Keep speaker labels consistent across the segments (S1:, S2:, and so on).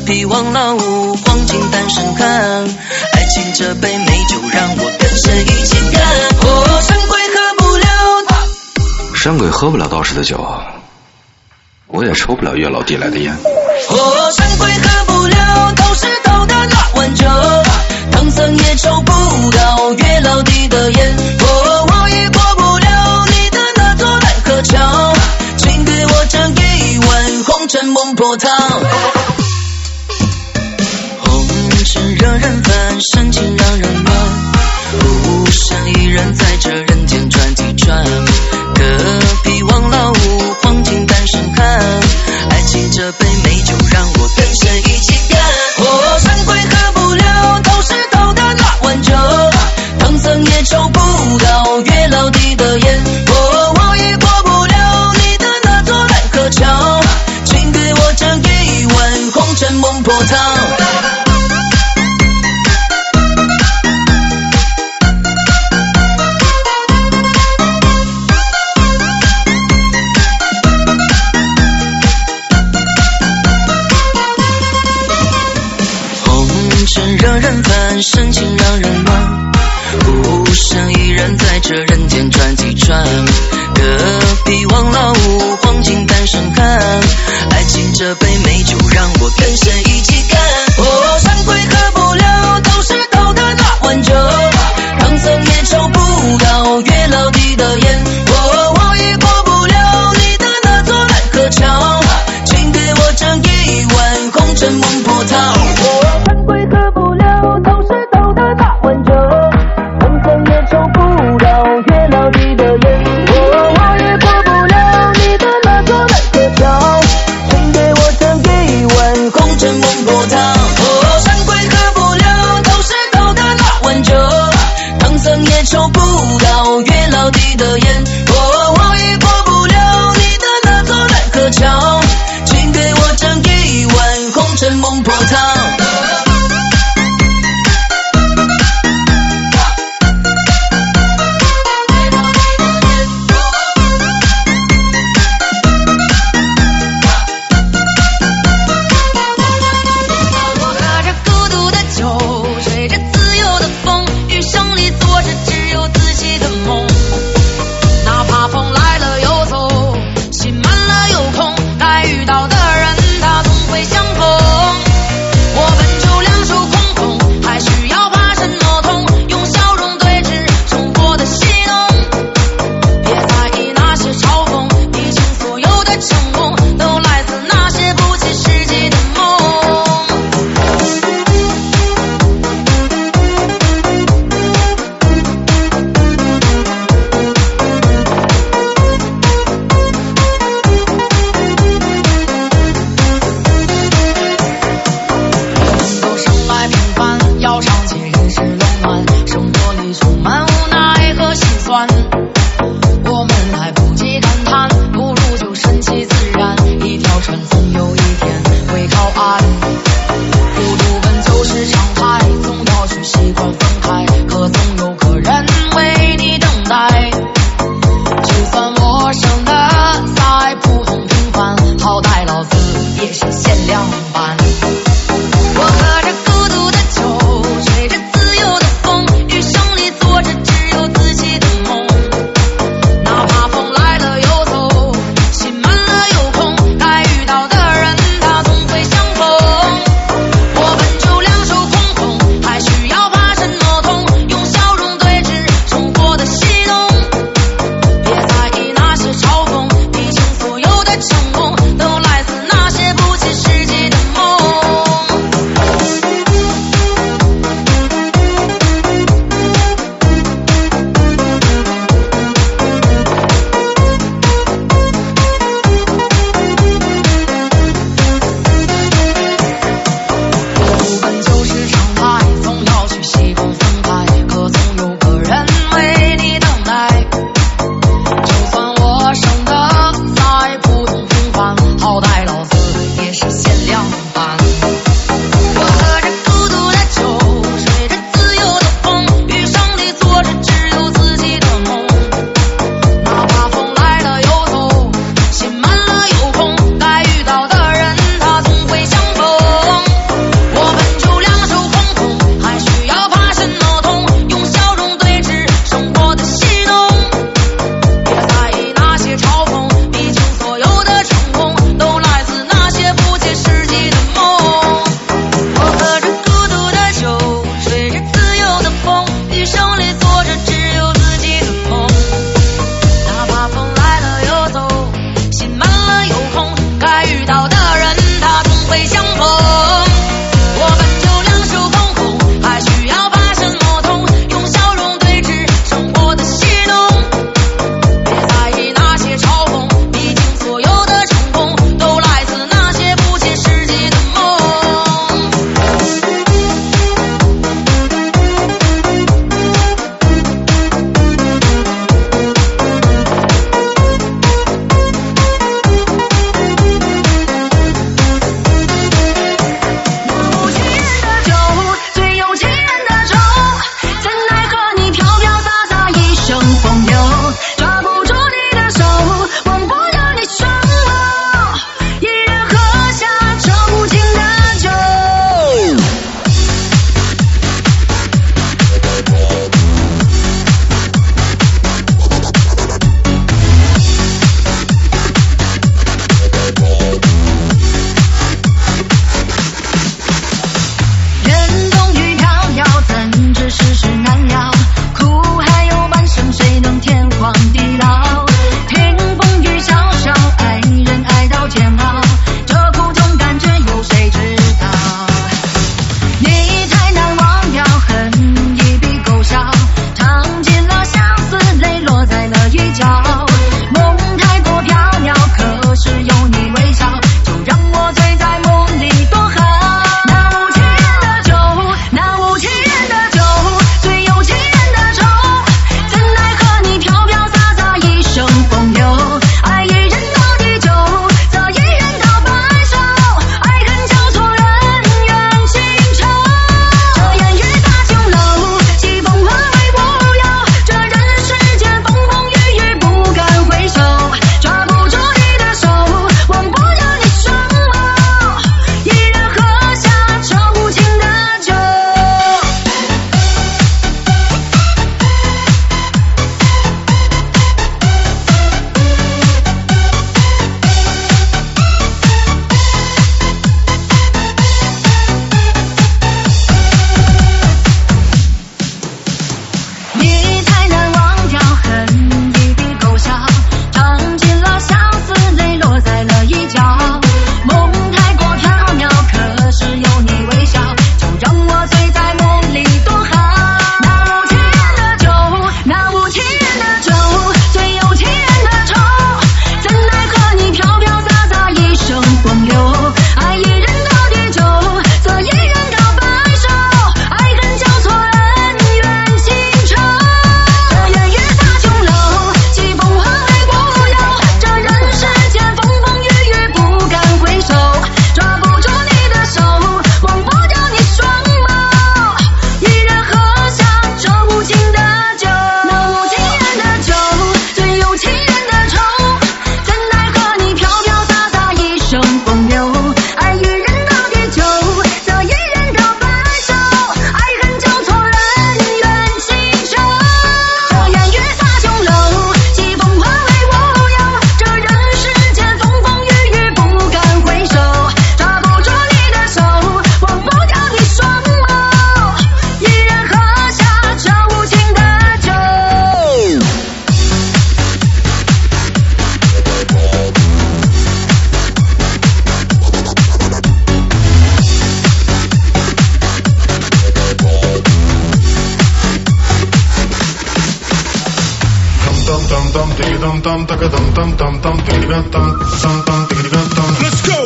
S1: 皮忘老屋，黄金单身汉，爱情这杯美酒让我跟神一起干。哦，山鬼喝不了，
S2: 山鬼喝不了道士的酒，我也抽不了月老递来的烟。
S1: 哦，山鬼喝不了道士倒的那碗酒，唐僧也抽不到月老递的烟。哦，我也过不了你的那座奈何桥，请给我这一碗红尘孟婆汤。红尘惹人烦，深情让人暖，孤身一人在这人间转几转，隔壁望老屋，黄金单身汉，爱情这杯美酒让我跟神一起干。哦，山鬼喝不了道士倒的那碗酒，唐僧也抽不到月老递的烟。哦，我也过不了你的那座奈何桥，请给我这一碗红尘孟婆汤。惹人烦，深情让人暖，孤身一人在这人间转几转，隔壁望老屋，黄金单身汉，爱情这杯美酒让我跟神一起干。哦，山鬼喝不了道士倒的那碗酒，唐僧也抽不到月老递的烟。哦，我也过不了你的那座奈何桥，请给我这一碗红尘孟婆汤。抽不到月老递的烟，哦，我也过不了你的那座奈何桥，请给我这一碗红尘孟婆汤。
S3: 哪怕风来了又走，心满了又空。 Let's go!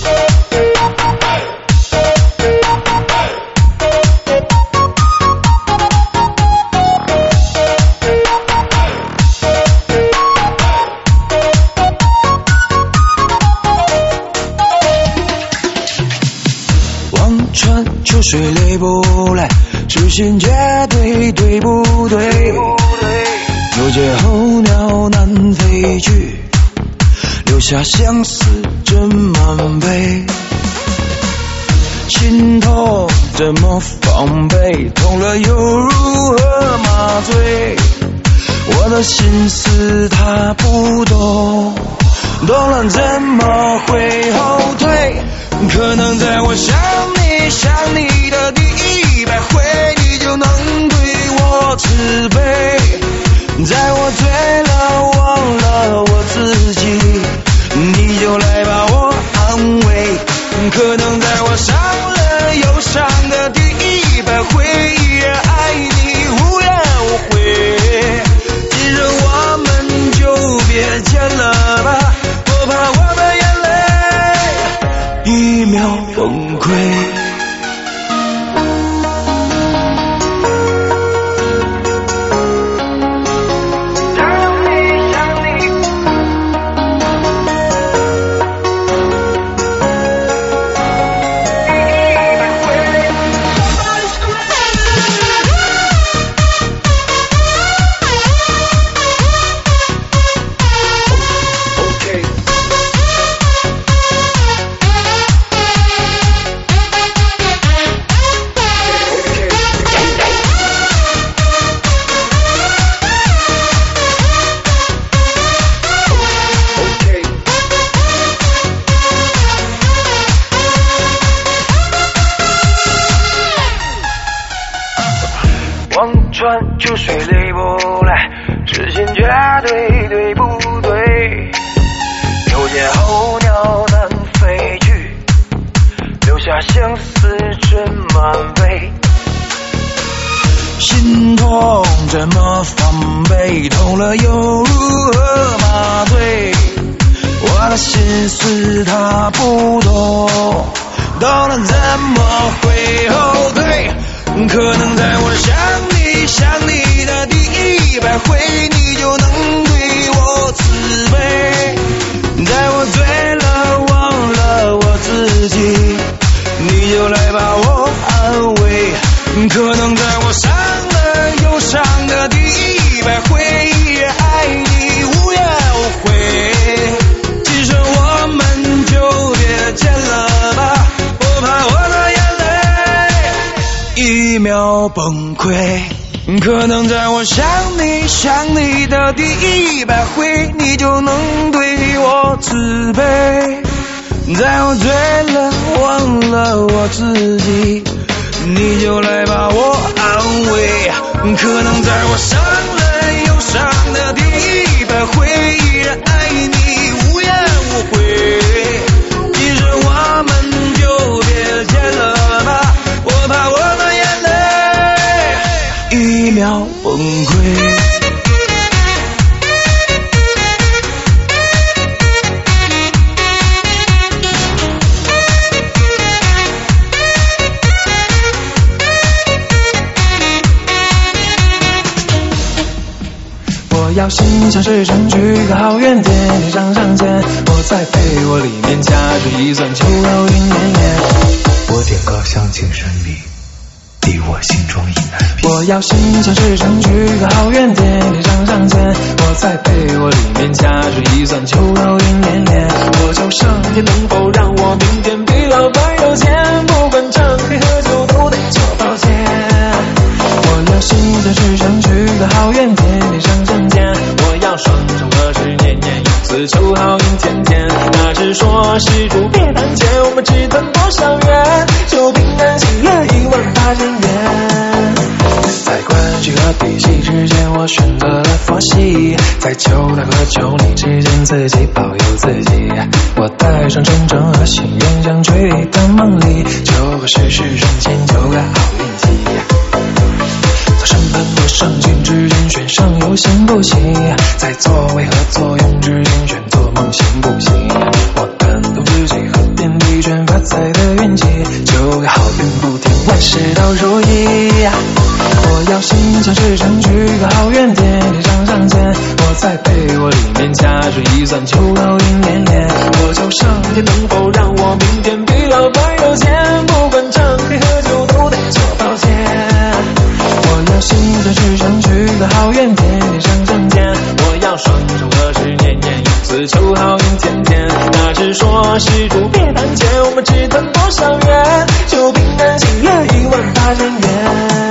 S4: 秋水累不累，知心绝对对不对？有节候鸟难飞去，留下相思真满杯。心痛怎么防备？痛了又如何麻醉？我的心思他不懂，懂了怎么会后退？可能在我想你的第100回，你就能对我慈悲。在我醉了忘了我自己，你就来把我安慰。可能在我伤了又伤的第100回，依然爱你无怨无悔。既然我们就别见了吧，我怕我的眼泪一秒崩溃。秋水累不累，知心绝对对不对？有节候鸟难飞去，留下相思真满杯。心痛怎么防备？痛了又如何麻醉？我的心思他不懂，懂了怎么会后退？可能在我想你的第100回，你就能对我慈悲。在我醉了忘了我自己，你就来把我安慰。可能在我伤了又伤的第100回，依然爱你无怨无悔。其实我们就别见了吧，我怕我的眼泪一秒崩溃。可能在我想你的第100回，你就能对我慈悲。在我醉了忘了我自己，你就来把我安慰。可能在我伤了又伤的第100回，依然爱你无怨无悔。其实我们就别见了吧，我怕我的眼泪一秒崩溃。我要心想事成，去个好远点，天上上签。我在被窝里面夹着一蒜，秋高云绵绵。
S5: 我点歌向情深迷，敌我心中意难平。
S4: 我要心想事成，去个好远点，天上上签。我在被窝里面夹着一蒜，秋高云绵绵。我求上天能否让我明天比老板有钱，不管唱黑喝酒都得做保险。我要心想事成，去个好远点，天上上签。我要双手合十，年年有此求好运天天。那只说施主别谈钱，我们只谈多少元，求平安喜乐18000元。在关系和脾气之间，我选择了佛系，在求他和求你之间，自己保佑自己。我带上真诚和心愿，想去一个梦里，求个事事顺心，求个好运气。早晨奔波圣经之间选上游行不行？在座位和作用之间选做梦行不行？我感动自己和天地全发财的运气，就会好运不停，万事都如意。我要心想事成，许个好愿，天天上上签。我在被窝里面掐指一算，秋高云连连。我求上天能否让我明天比老板有钱，不管唱黑喝酒都得做保险。我要心想事成，许个好愿，天天上上签。我要双手合十，年年有此求好运天天。那只说施主别谈钱，我们只谈多少元，就平安喜乐18000元。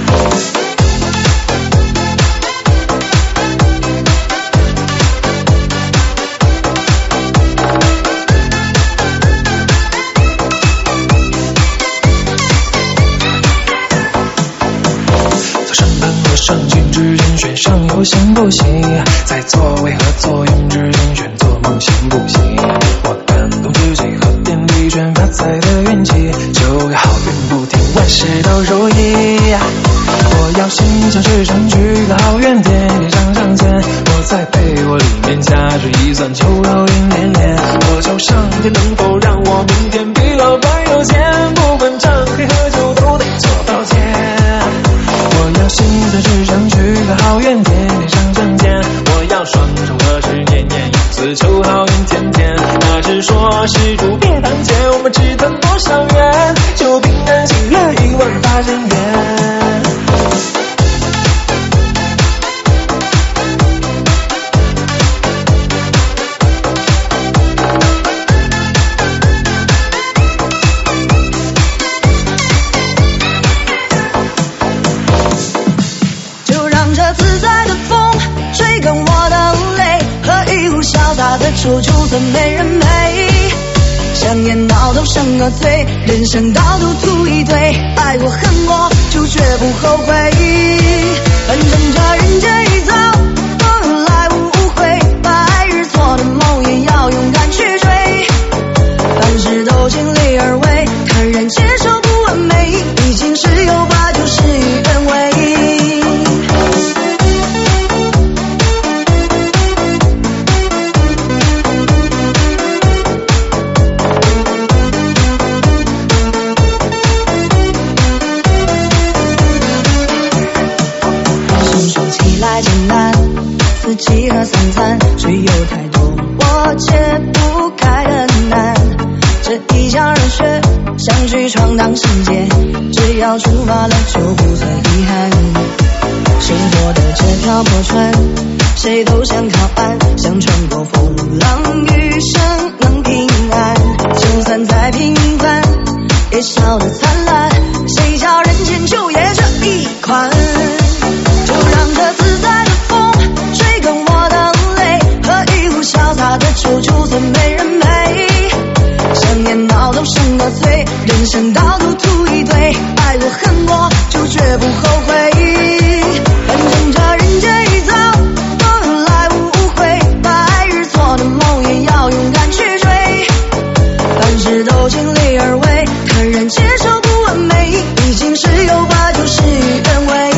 S4: 圣经之间选上游行不行？在座位和作用之间选做梦行不行？我感动自己和天地全发财的运气，就会好运不停，万事都如意。我要心想事成，许个好愿，天天上上签。我在被窝里面掐指一算，秋高云连连。我求上天能否让我明天比老板有钱，不管唱黑喝酒都得做保险。我要心想事成，许个好愿，天天上上签。我要双手合十，年年有此求好运天天。那只说施主别谈钱，我们只谈多少元，就平安喜乐18000元。处处算没人陪，香烟闹都生个醉，人生到处吐一堆，爱过恨过就绝不后悔。反正这人间一遭，风来无悔，白日做的梦也要勇敢去追，凡事都尽力而为，坦然接受不完美，已经是有吧就事与愿违。四季和三餐，却有太多我解不开的难。这一腔热血，想去闯荡世界，只要出发了就不算遗憾。生活的这条破船，谁都想靠岸，想穿过风浪，余生能平安。就算再平凡，也笑得灿烂。谁叫人间就业这一款？就让这自在的风吹干我的泪，喝一壶潇洒的酒，就算没人陪。香烟闹都生个醉，人生到处吐一堆，爱过恨过就绝不后悔。反正这人间一遭，风来无悔，白日做的梦也要勇敢去追，凡事都尽力而为，坦然接受不完美，已经是有吧就事与愿违。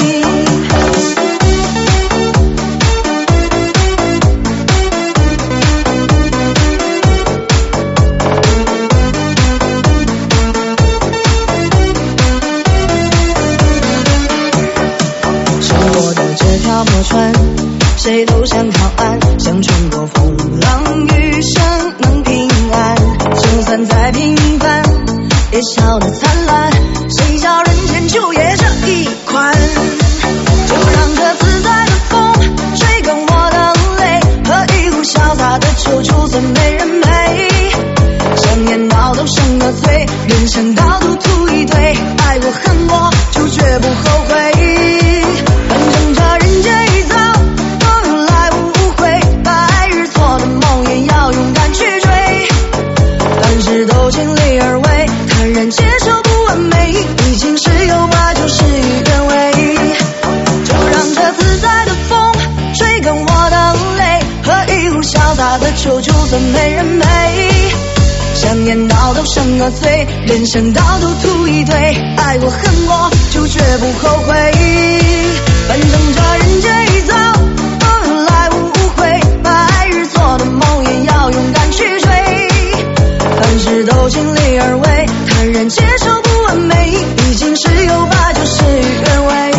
S4: 破船，谁都想靠岸，想穿过风浪，余生能平安。就算再平凡，也笑得灿烂。谁叫人间就业这一款？就让这自在的风吹干我的泪，喝一壶潇洒的酒，就算没人陪。香烟闹都生个醉，人生到处吐一堆，爱过恨过就绝不后悔。反正这人间一遭，风来无悔，白日做的梦也要勇敢去追，凡事都尽力而为，坦然接受不完美，已经是有吧就事与愿违。就让这自在的风吹干我的泪，喝一壶潇洒的酒，就算没人陪。香烟闹都生个醉，人生到处吐一堆，爱过恨过就绝不后悔。
S1: 反正这人间一遭，来无悔，白日做的梦也要勇敢去追，凡事都尽力而为，坦然接受不完美，毕竟是有吧就事与愿违。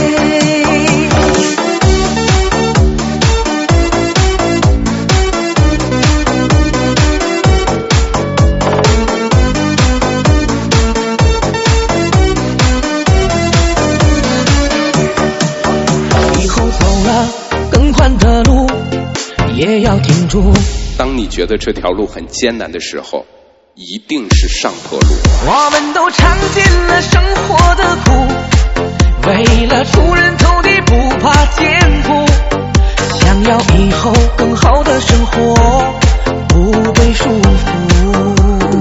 S1: 的路也要挺住。
S3: 当你觉得这条路很艰难的时候，一定是上坡路。
S4: 我们都尝尽了生活的苦，为了出人头地不怕艰苦，想要以后更好的生活，不被束缚。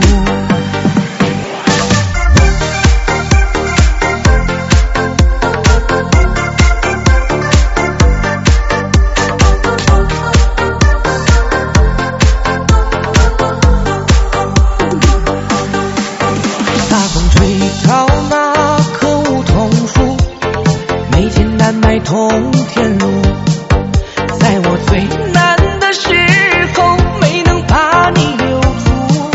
S4: 通天路，在我最难的时候没能把你留住，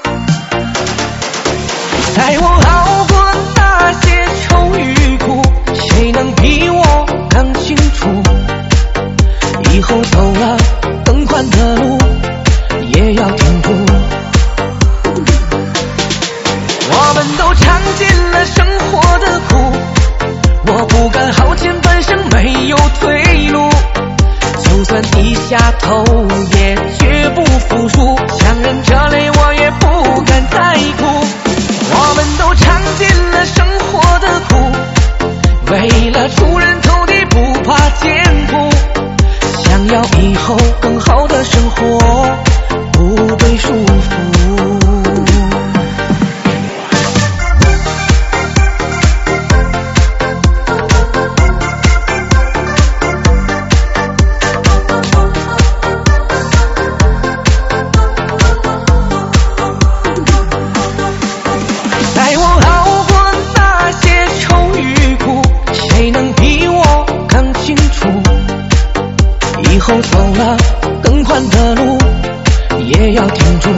S4: 在我熬过那些愁与苦，谁能比我更清楚，以后走了更宽的路也要挺住。我们都尝尽了生活的苦，我不敢豪情半生没有退路，就算低下头也绝不服输，强忍着泪我也不敢再哭。我们都尝尽了生活的苦，为了出人头地不怕艰苦，想要以后更好的生活，不被束缚。以后走了更宽的路也要挺住。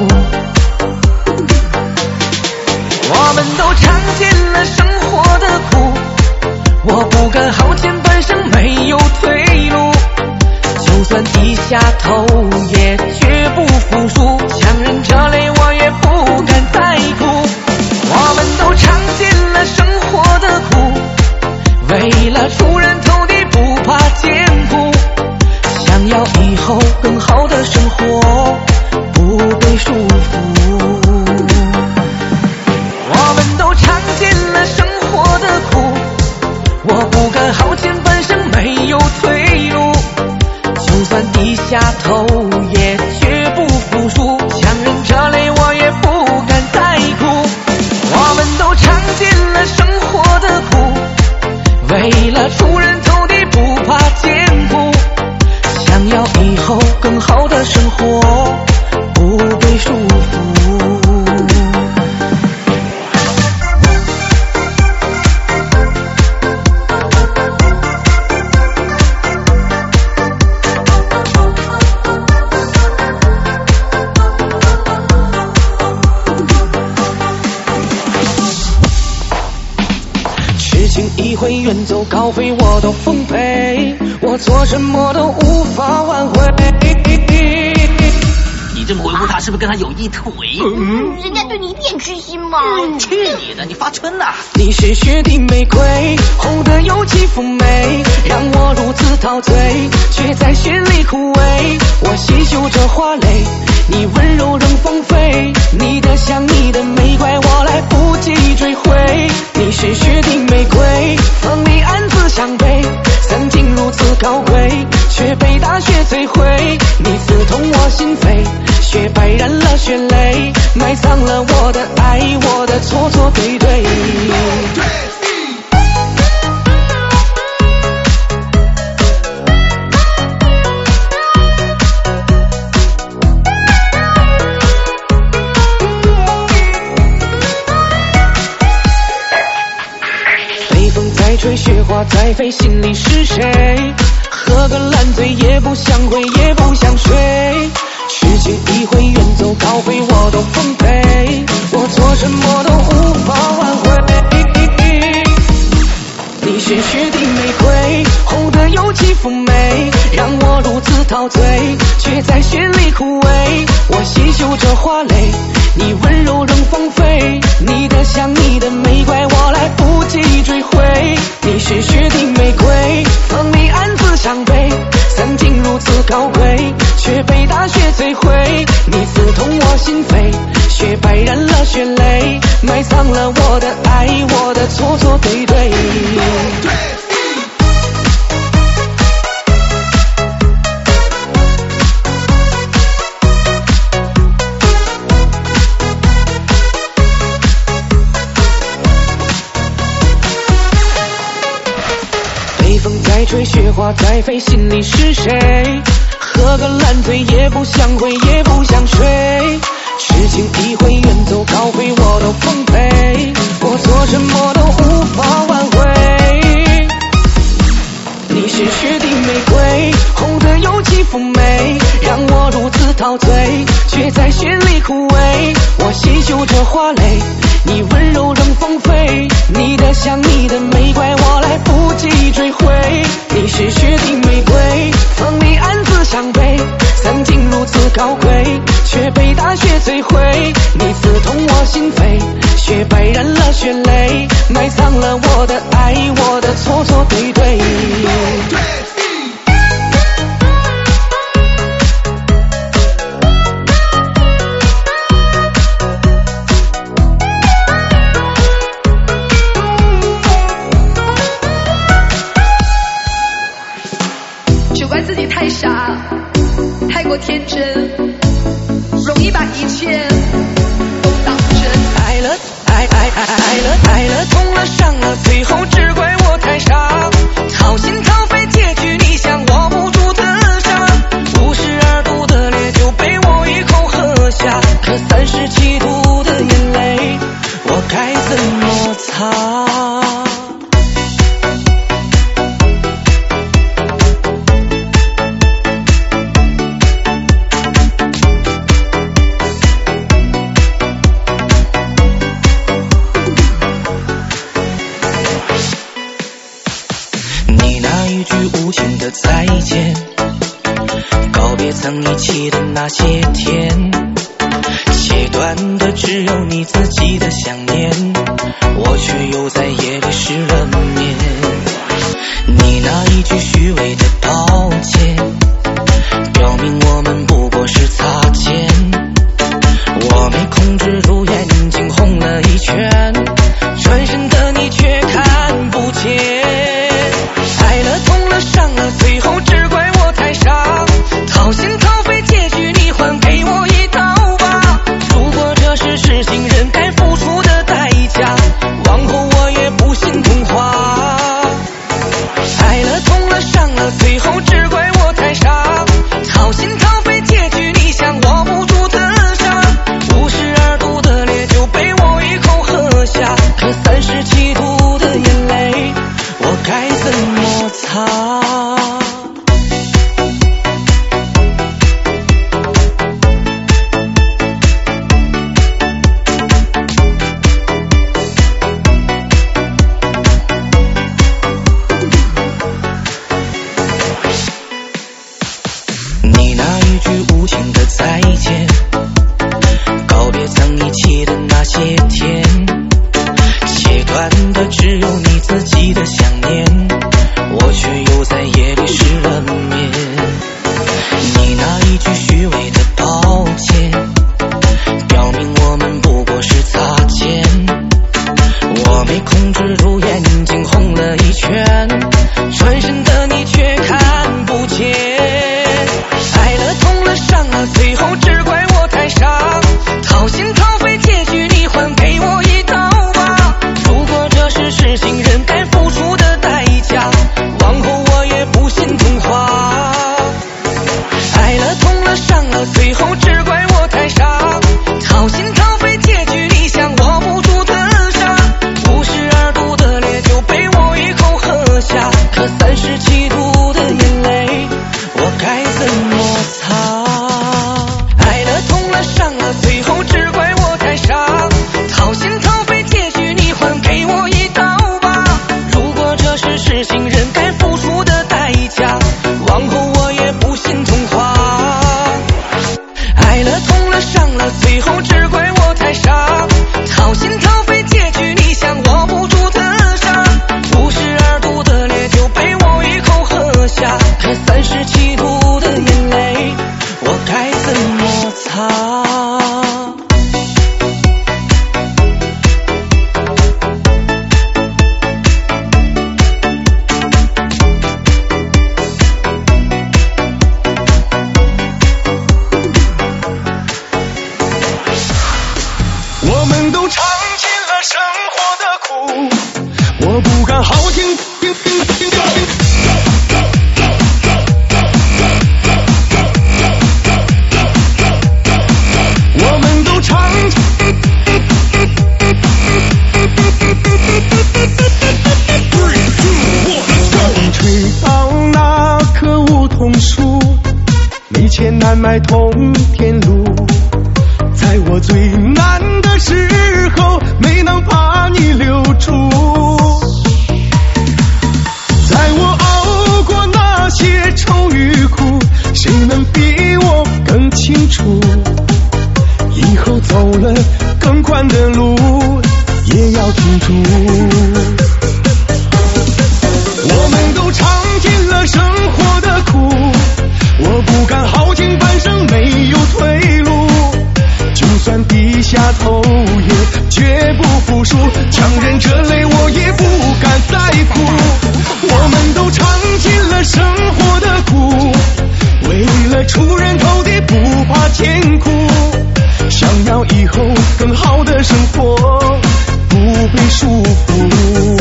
S4: 我们都尝尽了生活的苦，我不敢豪情半生没有退路，就算低下头也绝不服输，强忍着泪我也不敢再哭。我们都尝尽了生活的苦，为了出人头地不怕艰苦，想要以后更好的生活，不被束缚。我们都尝尽了生活的苦，我不敢豪情半生没有退路，就算低下头也绝不服输，强忍着泪我也不敢再哭。我们都尝尽了生活的苦，为了出人头地不怕艰苦，想要以后更好的生活，不被束缚。痴情一回远走高飞我都奉陪，我做什么都无法挽回。
S6: 你这么维护他，是不是跟他有意图？
S7: 人家对你一点痴心吗？
S6: 去你的，你发春呐！
S4: 你是雪地玫瑰，红得有几妩媚，让我如此陶醉，却在雪里枯萎。我细嗅着花蕾，你温柔仍芳菲，你的香你的美怪我来不及追回。你是雪地玫瑰，风里暗自伤悲，曾经如此高贵，却被大雪摧毁。你刺痛我心扉，雪白染了血泪，埋葬了我的爱，我的错错对对。北风在
S8: 吹，雪花在飞，心里是谁？喝个烂醉，也不想回，也不想睡。痴情一回，远走高飞，我都奉陪。我做什么都无法挽回。你是雪的玫瑰，红得有几分美，让我如此陶醉，却在雪里枯萎。我细嗅着花蕾，你温柔仍芳菲，你的香，你的美，怪我来不及追回。你是雪的玫瑰，风里暗自伤悲，曾经如此高贵，却被大雪摧毁。你刺痛我心扉，雪白染了血泪，埋葬了我的爱，我的错错对对。北风在吹，雪花在飞，心里是谁？喝个烂醉，也不想回，也不想睡。痴情一回，远走高飞，我都奉陪。我做什么都无法挽回。你是雪的玫瑰，红得有几分美，让我如此陶醉，却在雪里枯萎。我细嗅着花蕾，你温柔仍芳菲，你的香，你的美，怪我来不及追回。你是雪的玫瑰，风里暗自伤悲，曾经如此高贵，却被大雪摧毁。你刺痛我心扉，雪白染了血泪，埋葬了我的爱，我的错错对对。
S9: 就怪自己太傻，太过天真，容易把一切都当真。
S8: 爱了，爱了，痛了，伤了，最后只怪我太傻。掏心掏肺，结局你想握不住的沙，52度的烈酒被我一口喝下，可37度的眼泪，我该怎么擦？一句无情的再见，告别曾一起的那些天，切断的只有你自己的想念，我却又在夜里失了眠。你那一句虚伪的道歉，表明我们不过是擦肩，我没控制住眼睛红了一圈，转身的你却看不见。爱了，痛了，伤了，最后只怪我太傻，掏心掏肺，结局你还给我一刀疤。如果这是痴情人该付出的代价，往后我也不信童话。爱了，痛了，伤了，最后
S4: 我不敢豪情。我们都唱吹到那棵梧桐树，没钱难买通天路，在我最难的时候没能把你留住，在我熬过那些愁与苦，谁能比我更清楚，以后走了更宽的路也要挺住。我们都尝尽了生活的苦，我不敢豪情半生没有退路，就算低下头也绝不服输，强忍着泪我也不敢再哭。我们都尝尽了生活的苦，为了出人头地不怕艰苦，想要以后更好的生活，不被束缚。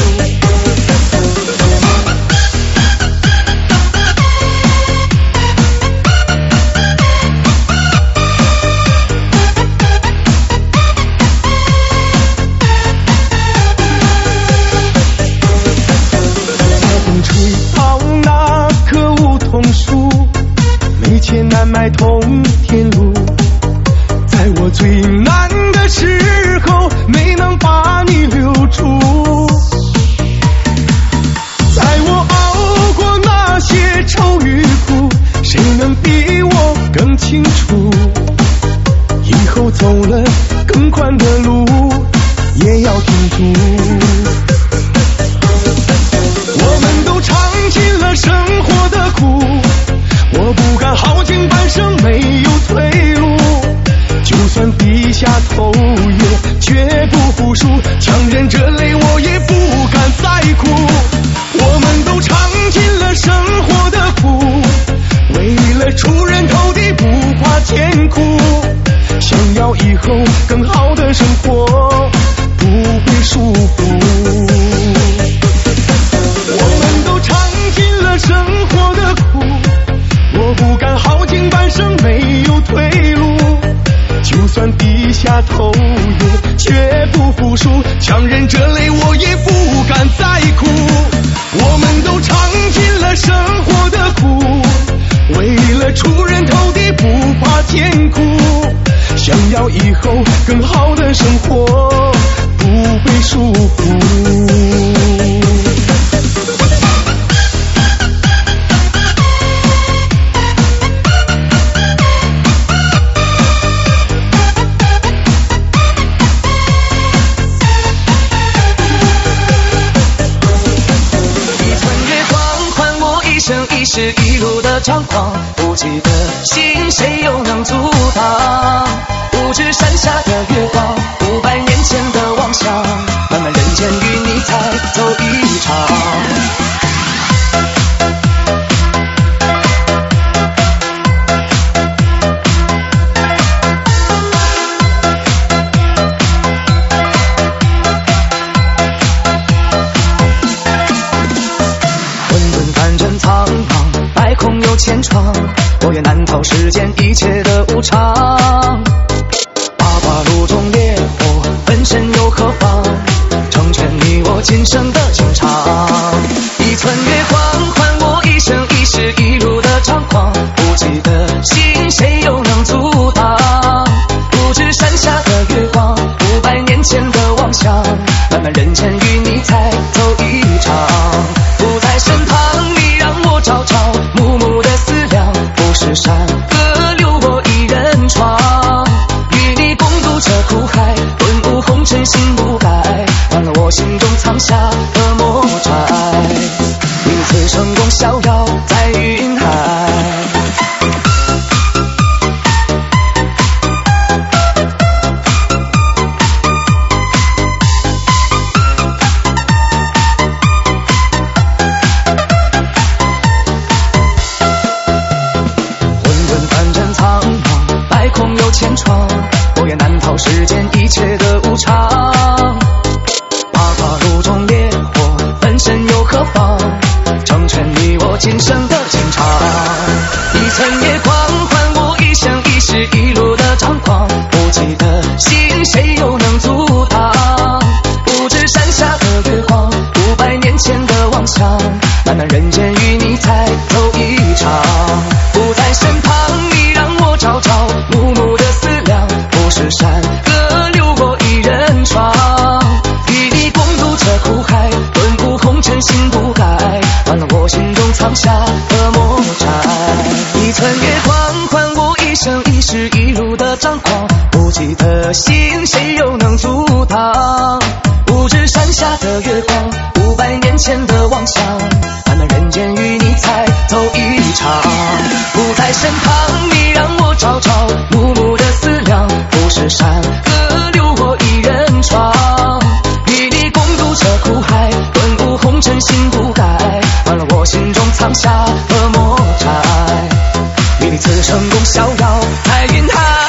S4: 难买通天路，在我最难的时候没能把你留住，在我熬过那些愁与苦，谁能比我更清楚，以后走了更宽的路也要挺住。我们都尝尽了生活的苦，我不敢豪情半生没有退路，就算低下头也绝不服输，强忍着泪我也不敢再哭。我们都尝尽了生活的苦，为了出人头地不怕艰苦，想要以后更好的生活，不被束缚。我们都尝尽了生活的苦，我不敢豪情半生没有退路，就算低下头也绝不服输，强忍着泪我也不敢再哭。我们都尝尽了生活的苦，为了出人头地不怕艰苦，想要以后更好的生活，不被束缚。
S1: 是一路的张狂，不羁的心谁又能阻挡？不知山下的月光，500年前的妄想，漫漫人间与你才走一场。千疮，我也难逃世间一切的无常。八卦路中烈火，本身又何妨？成全你我今生的情长。一寸月光，换我一生一世一路的张狂。不羁的心，谁又能阻挡？不知山下的月光，500年前的妄想，漫漫人间与你才走一场。不在身旁，你让我朝朝暮暮的思量，不是山河留我一人闯，与你共度这苦海，顿悟红尘心不改，忘了我心中藏下的魔债，因此成功逍遥在云海。千疮，我也难逃世间一切的无常。八
S8: 苍霞和墨摘，你的此成功逍遥在云海。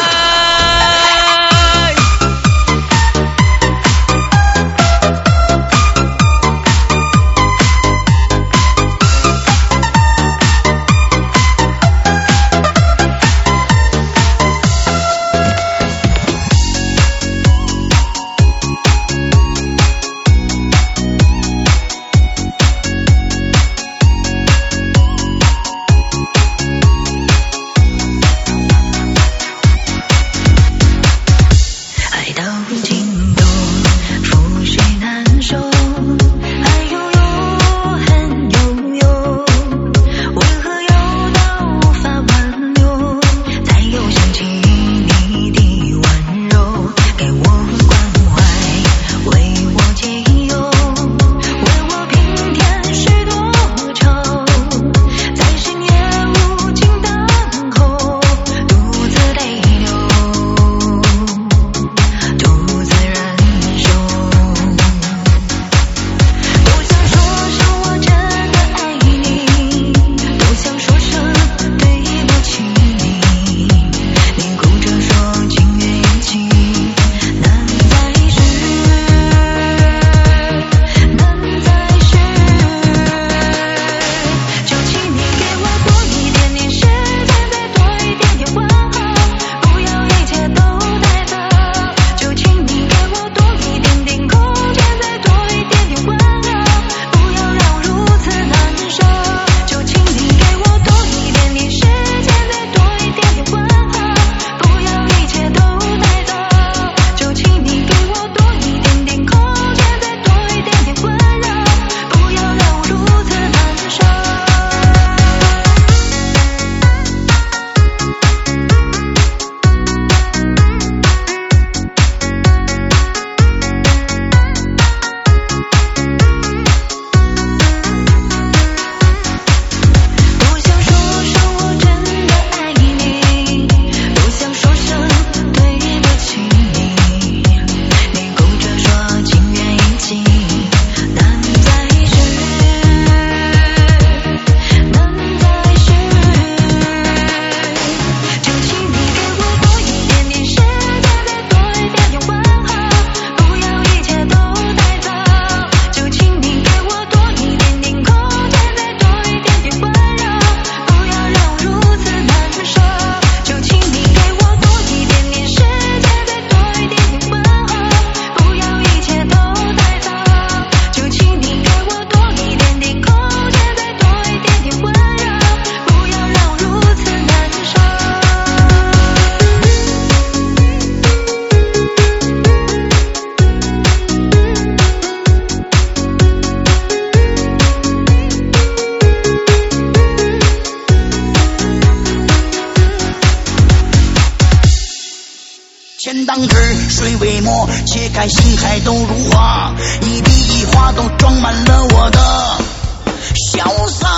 S10: 钱当纸，水为墨，切开心海都如画，一笔一画都装满了我的潇洒。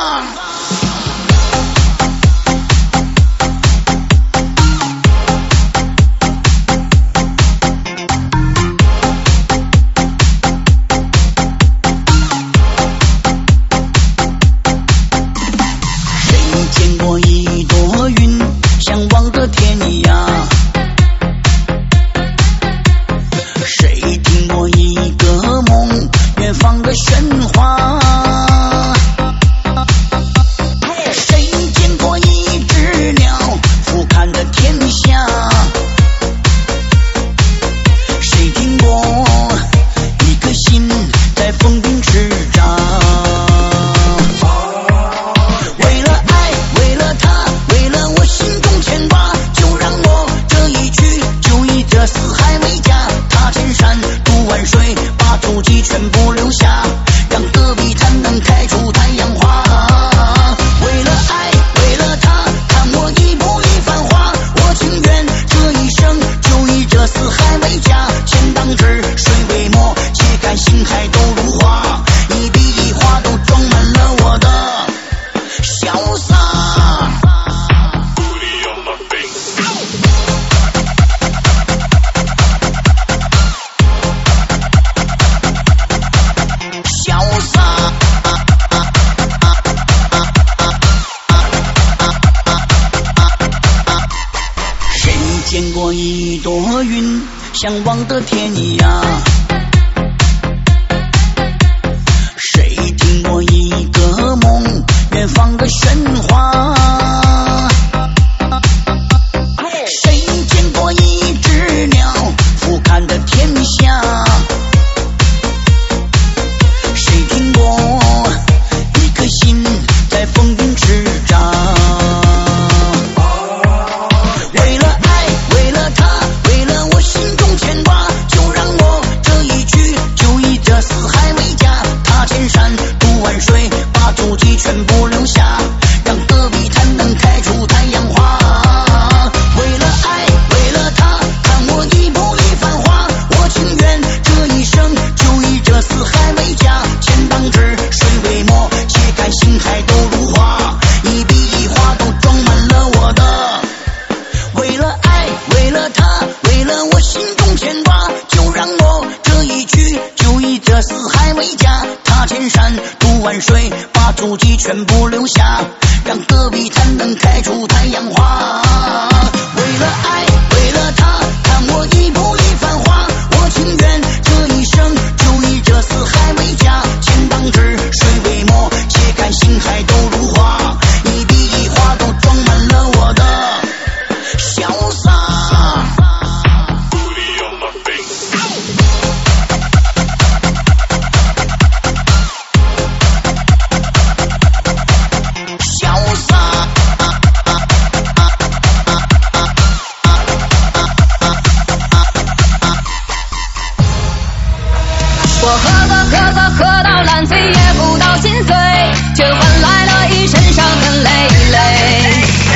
S10: 谁见过一朵云像望着天一样？谁听过一个梦远方的喧哗？谁见过一只鸟俯瞰的天下？谁听过一颗心在风中驰骋？为了爱，为了他，为了我心中牵挂，就让我这一去就以这四海为家。踏千山渡万水，把足迹全部留下，让戈壁滩能开出太阳花。为了爱，为了他，看我一步一繁华，我情愿这一生就以这四海为家。钱当纸，水为墨，切开心海都如画，一笔一画都装满了我的潇洒。 向往的天涯。谁听过一个梦，远方的喧哗？谁见过一只鸟俯瞰的天下？谁听过一颗心在风云之中？为了爱，为了他，为了我心中牵挂，就让我这一句就以这四海为家。踏千山渡万水，把足迹全部留下，让戈壁滩能开出太阳花。为了爱，为了他，看我一步一繁华，我情愿这一生就以这四海为家。钱当纸，水为墨，切开心海都如画，一笔一画都装满了我的。为了爱，为了他，为了我心中牵挂，就让我这一句就以这四海为家。踏千山渡万水，把足迹全部留下，让戈壁滩能开出太阳花。为了爱，为了他，看我一步一繁华，我情愿这一生就以这四海为家。钱当纸，水为墨，切开心海都如画，一笔一画都装满了我的潇洒。
S11: 喝到烂醉也不到心碎，却换来了一身伤痕累累。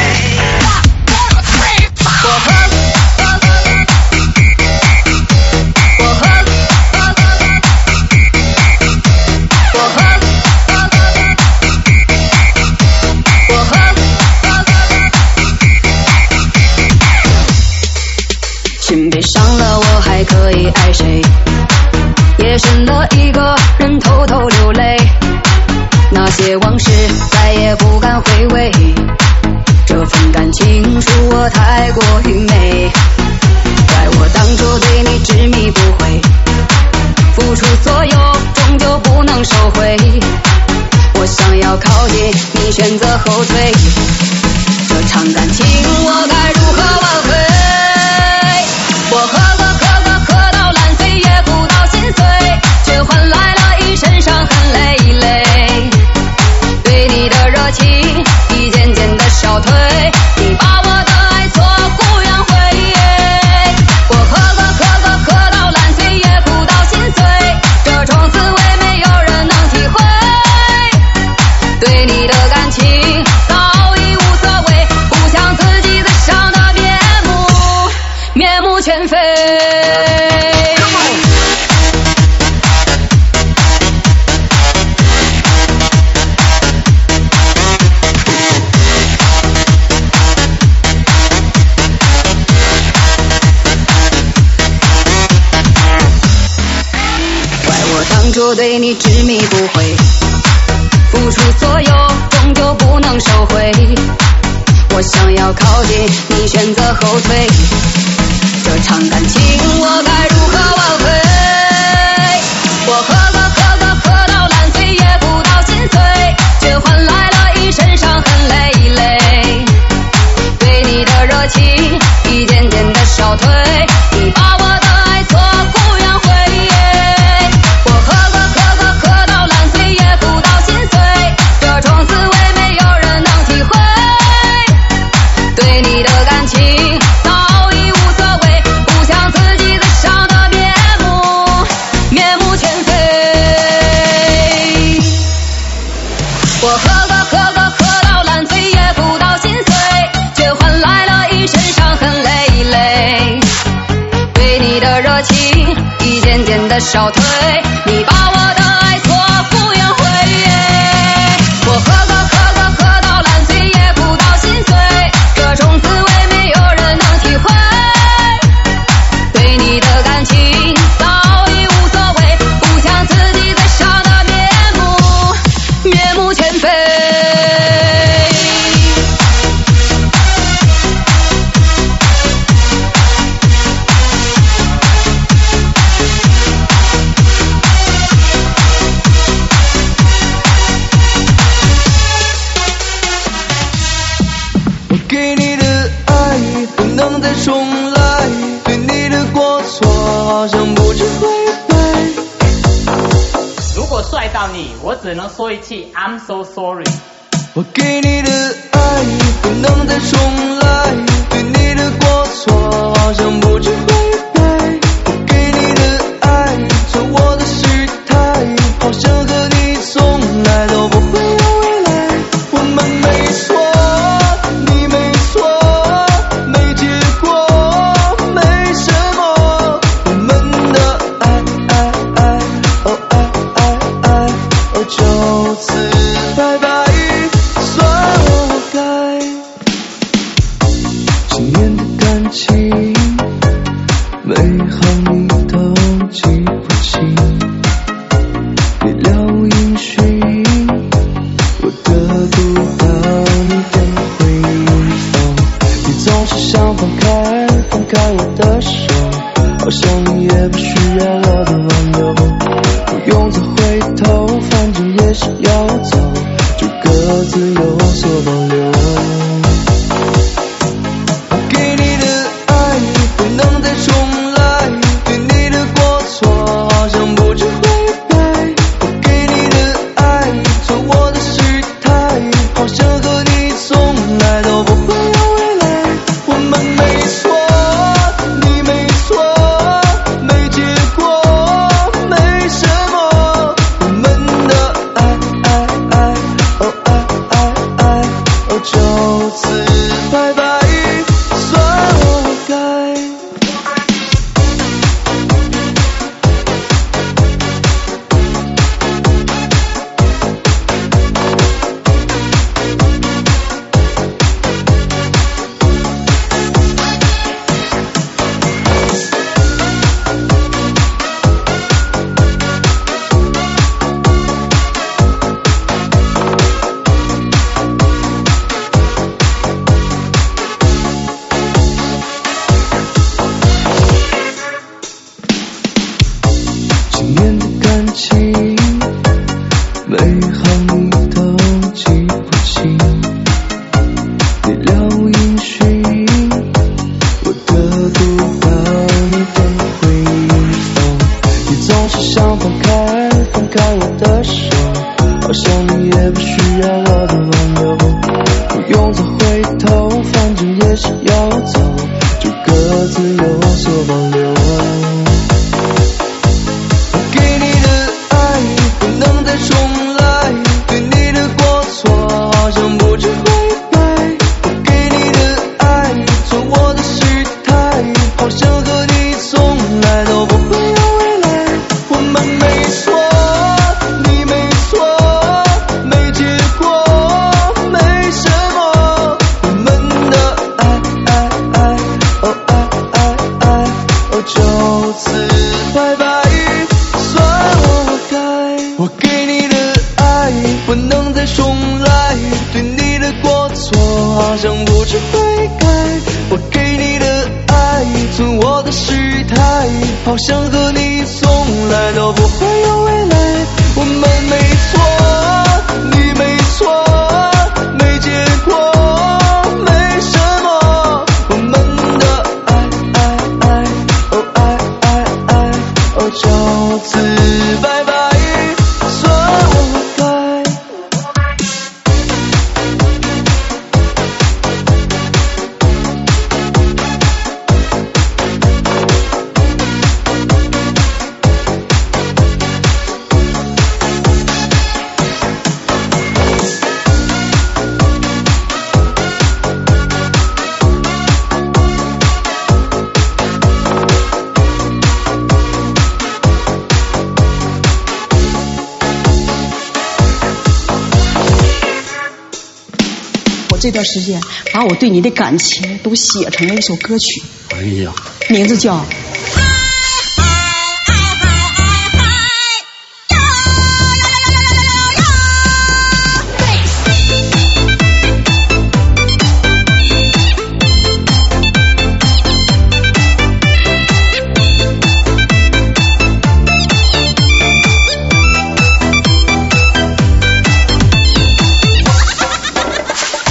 S11: 心被伤了，我还可以爱谁？夜深的一个人偷偷流泪，那些往事再也不敢回味，这份感情恕我太过愚昧，怪我当初对你执迷不悔，付出所有终究不能收回，我想要靠近你选择后退，这场感情我该如何挽回？我喝到烂醉也不到心碎，却换来了一身伤痕累累，对你的热情一渐渐的消退，你把我的爱做故园回。我喝到烂醉也不到心碎，这种滋味没有人能体会，对你的感情早已无所谓，不想自己再伤得面目全非。说对你执迷不悔，付出所有终究不能收回，我想要靠近你选择后退，这场感情我该如何挽回？我喝到烂醉也不到心碎，却换来了一身伤痕累累，对你的热情一渐渐的消退，你把我的爱做故园回。喝到烂醉也不到心碎，这种滋味没有人能体会，对你的感情早已无所谓，不想自己再伤得面目全非。我喝到烂醉也不到心碎，却换来了一身伤痕累累，对你的热情一渐渐的消退，你把我的爱做故园回。我喝到烂醉也不到心碎，这种滋味没有人能体会，对你的感情早已无所谓，不想自己再伤得面目全非。
S10: 像不知悔改。
S12: 如果帅到你，我只能说一句 I'm so sorry。
S10: 我给你的爱不能再重来，对你的过错好像不知悔改。我给你的爱做我的时态，好像和你从来都不会有未来。我们没错，你没错，没结果，没什么。我们的爱就此拜拜，算我活该。今年的感情每行你都记不清，别了无音讯，我得不到你的回应。你总是想放开我的手，好像你也不需要我的挽留，不用再回头，反正也是要走，就各自有所保留。我给你的爱不能再重来，对你的过错好像不知悔改。我给你的爱做我的时态，好像和你从来都不会有未来。我们没错，你没错，没结果，没什么。我们的爱就此拜拜，算我活该。今年的感情每行你都记不清，别了无音讯，我得不到你的回应。你总是想放开我的手，好像你也不需要我的挽留，不用再回头，反正也是要走，就各自有所保留。给你的爱不能再重来，对你的过错好像不知悔改。我给你的爱做我的时态，好像和你从来都不会有未来。我们没错，你没错，没结果，没什么。我们的爱就此拜拜，算我活该。我给你的爱不能再重来，对你的过错好像不知悔改。我给你的爱存我的时态，好像和你从来都不会有未来。我们没错，你没错，没结果，没什么。我们的就此拜拜，算我活该。
S13: 这段时间把我对你的感情都写成了一首歌曲，
S2: 哎呀，
S13: 名字叫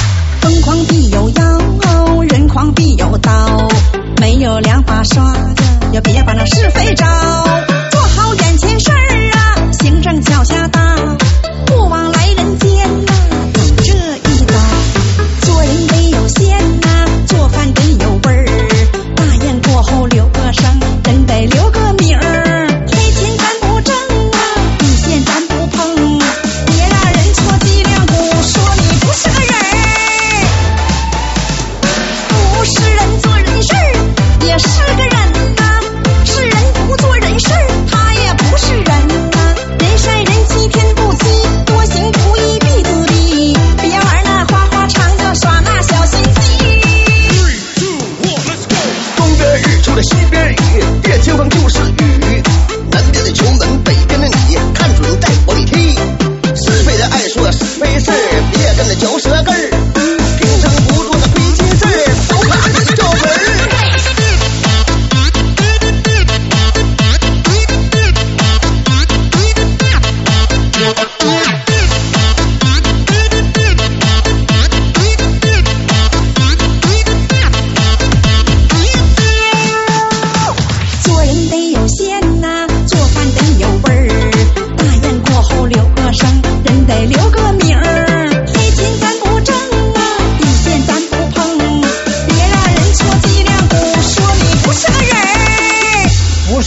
S14: 疯狂必有妖，人狂必有刀，没有两把刷子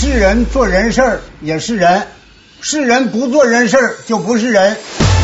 S14: 是人做人事儿也是人，是人不做人事儿就不是人。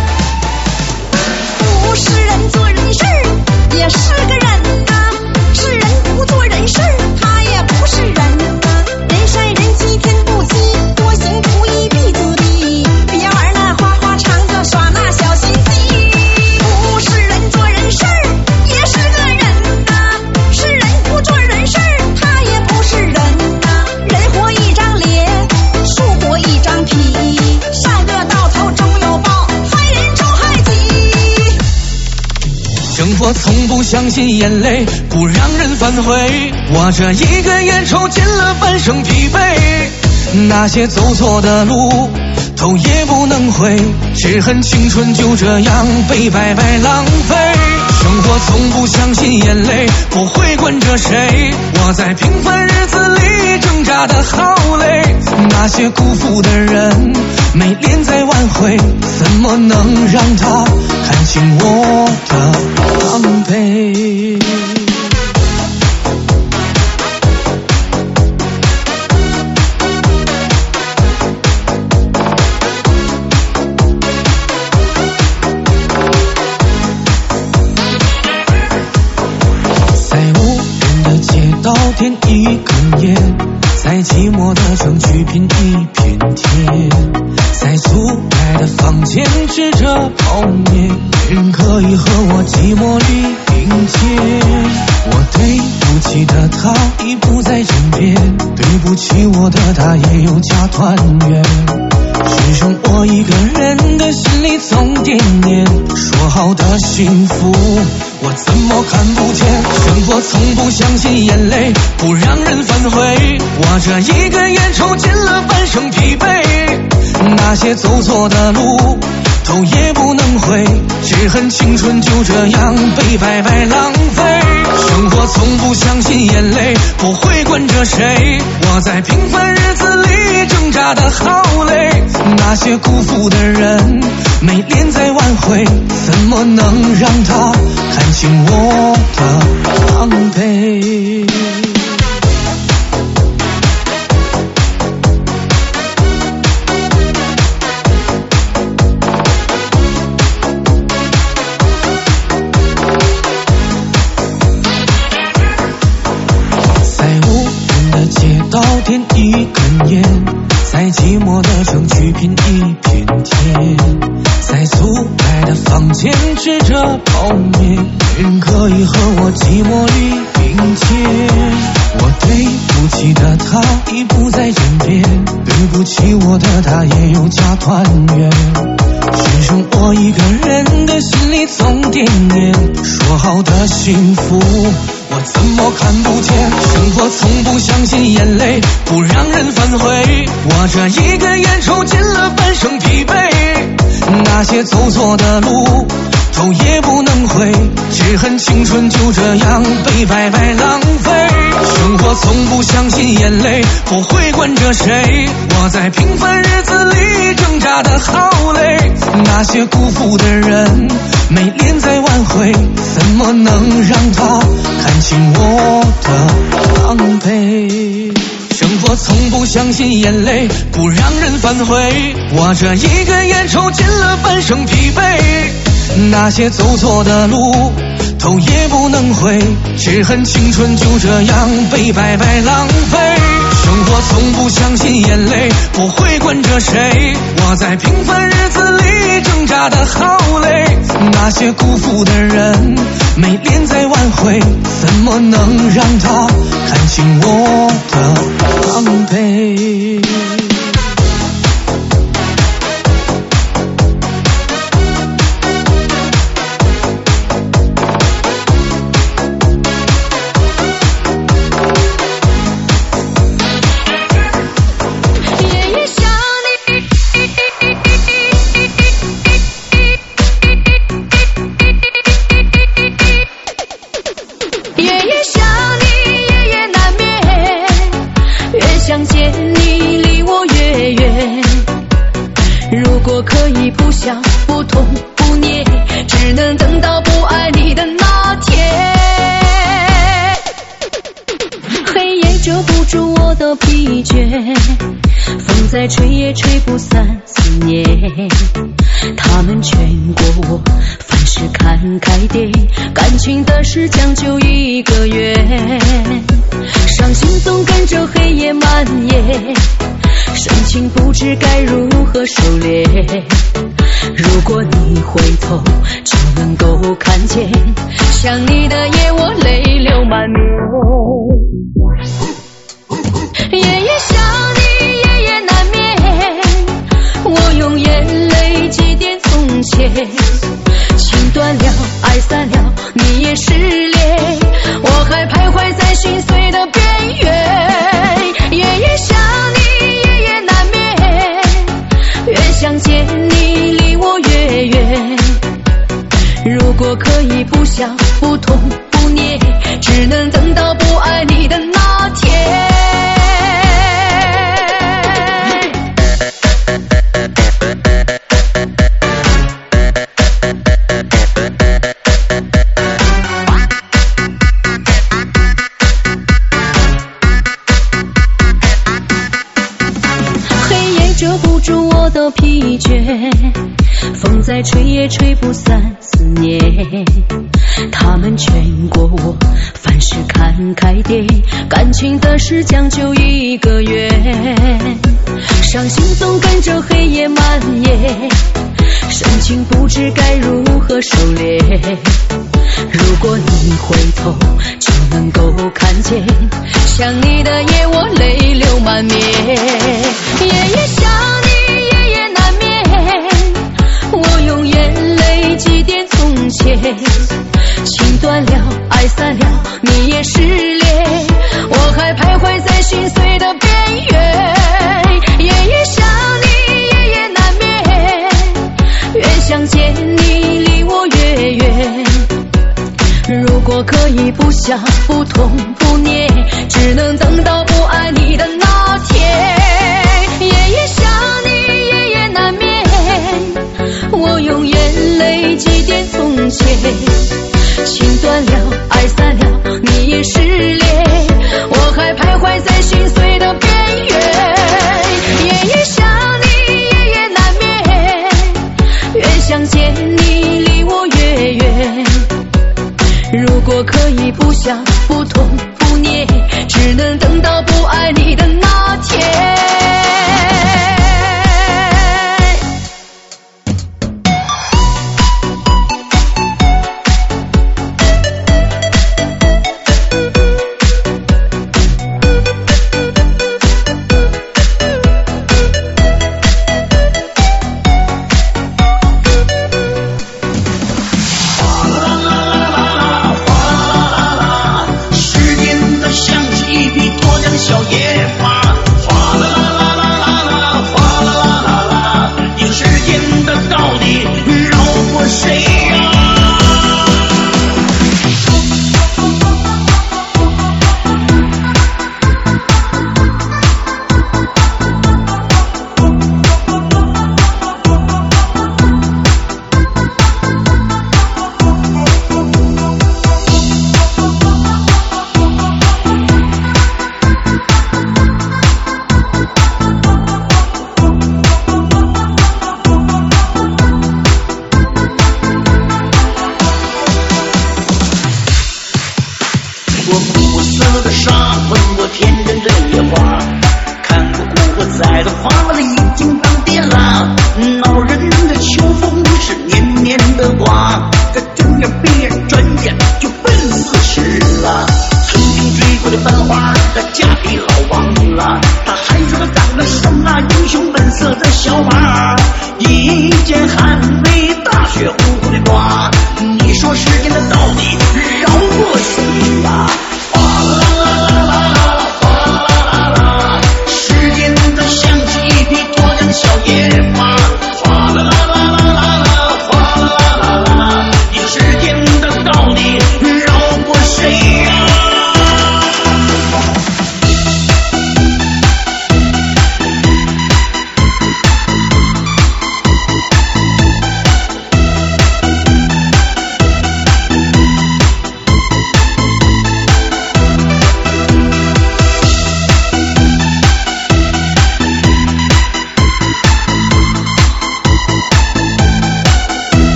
S10: 不是人做人事儿也是个人啊，是人不做人事儿他也不是人。人善人欺天不欺，多行不义必自毙。别玩那花花肠子耍那小心机。不是人做人事儿也是个人啊，是人不做人事儿他也不是人啊。人活一张脸，树活一张皮，善恶到头终有报，害人终害己。
S8: 生活从不相信眼泪不让人反悔，我这一个烟抽进了半生疲惫。那些走错的路头也不能回，只恨青春就这样被白白浪费。生活从不相信眼泪不会管着谁，我在平凡日子里挣扎的好累。那些辜负的人没脸再挽回，怎么能让他看清我的狼狈？点一根烟，在寂寞的城区品一片天，在租来的房间吃着泡面，没人可以和我寂寞里并肩。我对不起的他已不在身边，对不起我的他也有家团圆，只剩我一个人的心里总惦念，说好的幸福我怎么看不见？生活从不相信眼泪不让人反悔，我这一根烟抽进了半生疲惫。那些走错的路头也不能回，只恨青春就这样被白白浪费。生活从不相信眼泪不会管着谁，我在平凡日子里挣扎的好累。那些辜负的人没脸再挽回，怎么能让他看清我的狼狈？点一根烟，在寂寞的城区品一片天，在租来的房间吃着泡面，没人可以和我寂寞里并肩。我对不起的他已不在身边，对不起我的他也有家团圆，只剩我一个人的心里总惦念，说好的幸福我怎么看不见？生活从不相信眼泪不让人反悔，我这一根烟抽进了半生疲惫。那些走错的路头也不能回，只恨青春就这样被白白浪费。生活从不相信眼泪不会管着谁，我在平凡日子里挣扎的好累。那些辜负的人没脸再挽回，怎么能让他看清我的狼狈？生活从不相信眼泪不让人反悔，我这一根烟抽进了半生疲惫。那些走错的路头也不能回，只恨青春就这样被白白浪费。生活从不相信眼泪不会管着谁，我在平凡日子里挣扎的好累。那些辜负的人没脸再挽回，怎么能让他看清我的狼狈？
S11: 可以不想不痛不念，只能等到不爱你的那天。黑夜遮不住我的疲倦，风再吹也吹不散思念。他们劝过我，凡事看开点，感情的事将就一个月。伤心总跟着黑夜蔓延，深情不知该如何收敛。如果你回头就能够看见，想你的夜我泪流满面。夜夜想你，夜夜难眠，我用眼泪祭奠从前。情断了，爱散了，你也失联，我还徘徊在心碎的边缘。夜夜想你，夜夜难眠，越想见你离我越远。如果可以不想不痛不念，只能等到不爱你的那天。遮不住我的疲倦，风再吹也吹不散思念。他们劝过我，凡事看开点，感情的事将就一个月。伤心总跟着黑夜蔓延，深情不知该如何收敛。如果你回头就能够看见，想你的夜我泪流满面。夜夜想你，夜夜难眠，我用眼泪祭奠从前。情断了，爱散了，你也失联，我还徘徊在心碎的边缘。夜夜想你，夜夜难眠，越想见你离我越远。如果可以不想不痛不念，只能等到不爱你的那天。夜夜想你，夜夜难眠，我用眼泪祭奠从前。情断了，爱散了，你也失联，我还徘徊在心碎的边缘。夜夜想你，夜夜难眠，越想见你离我越远。如果可以不想不痛不念，只能等到不爱你的那天。
S10: 小野花，哗啦啦啦啦啦，哗啦啦啦啦，这个世间的道理饶过谁呀？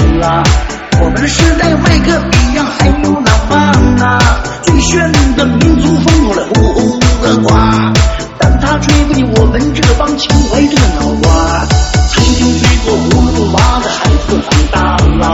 S10: 啦。我们的时代有麦克笔样，还有浪漫呐，最炫的民族风过来呼呼的刮，但它吹不进我们这帮情怀的脑瓜。曾经追过葫芦娃的孩子长大了，